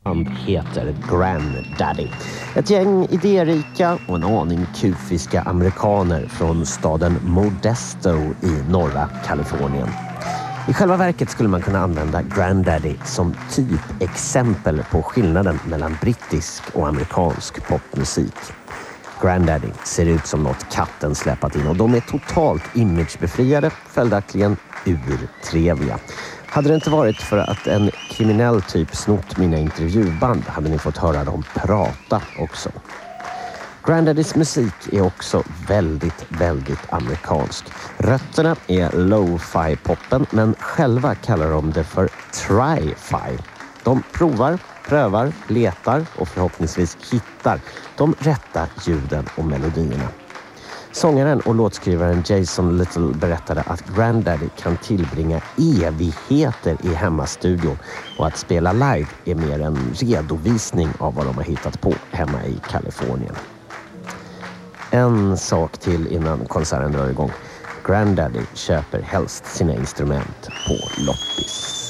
Han heter Granddaddy. Ett gäng idérika och en aning kufiska amerikaner från staden Modesto i norra Kalifornien. I själva verket skulle man kunna använda Granddaddy som typexempel på skillnaden mellan brittisk och amerikansk popmusik. Granddaddy ser ut som något katten släpat in och de är totalt imagebefriade, följaktligen urtrevliga. Hade det inte varit för att en kriminell typ snott mina intervjuband hade ni fått höra dem prata också. Granddaddys musik är också väldigt, väldigt amerikansk. Rötterna är lo-fi-poppen men själva kallar de det för tri-fi. De provar, prövar, letar och förhoppningsvis hittar de rätta ljuden och melodierna. Sångaren och låtskrivaren Jason Little berättade att Granddaddy kan tillbringa evigheter i hemmastudion och att spela live är mer en redovisning av vad de har hittat på hemma i Kalifornien. En sak till innan konserten drar igång. Granddaddy köper helst sina instrument på loppis.